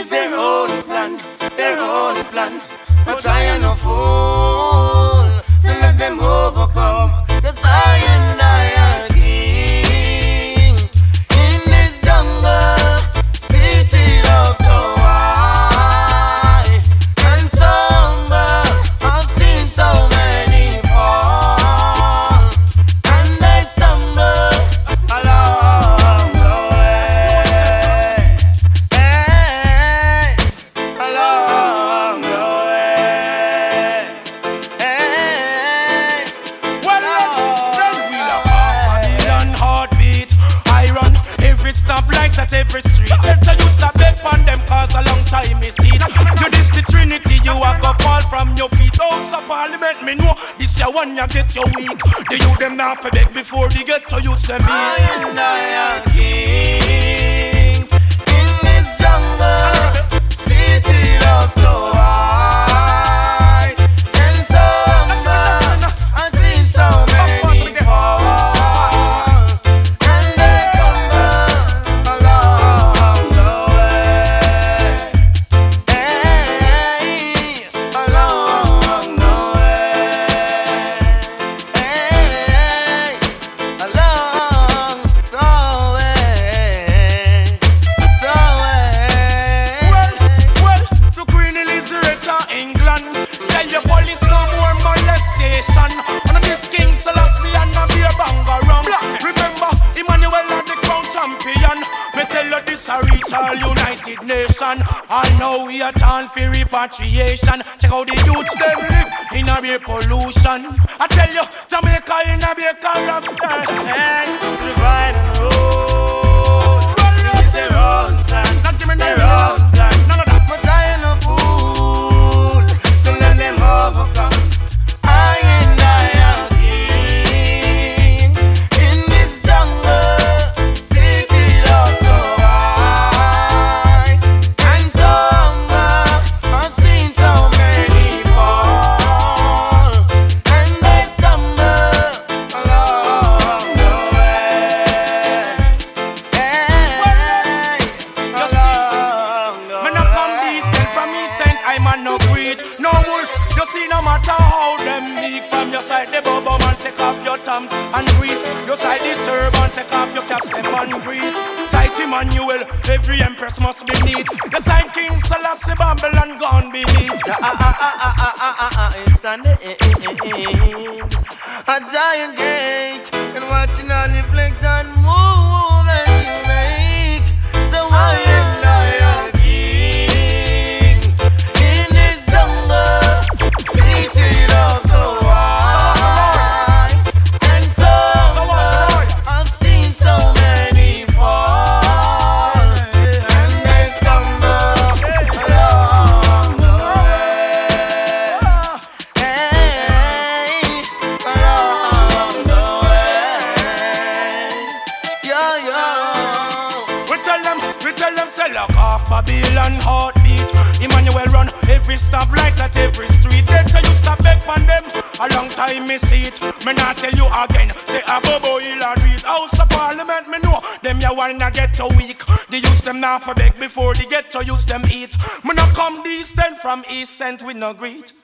is their own plan, their own plan. But I am no fool to let them overcome. Cause I and I are king in this jungle. City love so high and somber. I've seen so many fall and they stumble along the way. Hey, along the way. Hey, Well, then we'll have Babylon heartbeat. I run every stoplight at every street. Better you stop beg on them cause a long time me see. You this the Trinity, you are go fall from your feet. House of Parliament, me know this your one you get your weak. The you them now for beg before they get to use them I and I are kings in this jungle. City love so high and somber. I've seen so many fall and they stumble along the way. Hey, along the way. Hey, along the way. The way. Well, to Queen Elizabeth of England, tell your police no more molestation. And this King Selassie and a beer banger rum. Remember, Emmanuel are the crown champion. Me tell you this a reach all United Nation. I know we are turn for repatriation. Check how the youths them live in a real pollution. I tell you, Jamaica in a beer corruption. And divide and rule. It is their own plan, Not give me no their own plan. none of that. But I am no fool to let them overcome. I and I are king in this jungle. City love so high and somber. I've seen so many fall and they stumble along the way. Hey, along the Man, I come decent from me, sent I'm a no greed. No wolf, you see no matter how them big. From your side the bubble man, take off your thumbs and breathe. Your side the turban, take off your caps, them and breathe. Side Emmanuel, every empress must be neat. Your side King Selassie, Babylon gone beneath. Standing at Zion Gate and watching all the flex and move that you make. So I and I are king in this jungle. City love so high and somber. I've seen so many fall and they stumble along the way. Hey, along the way. Yo, yo. We tell them, say lock off Babylon heartbeat. Emmanuel run every stoplight at every street. They tell you stop beg on them, a long time me see it. Me not tell you again, say a bobo he'll a read. House of Parliament, me know, them ya wanna get to weak. They use them now for beg before they get to use them eat. Me not come distant from east sent with no greed.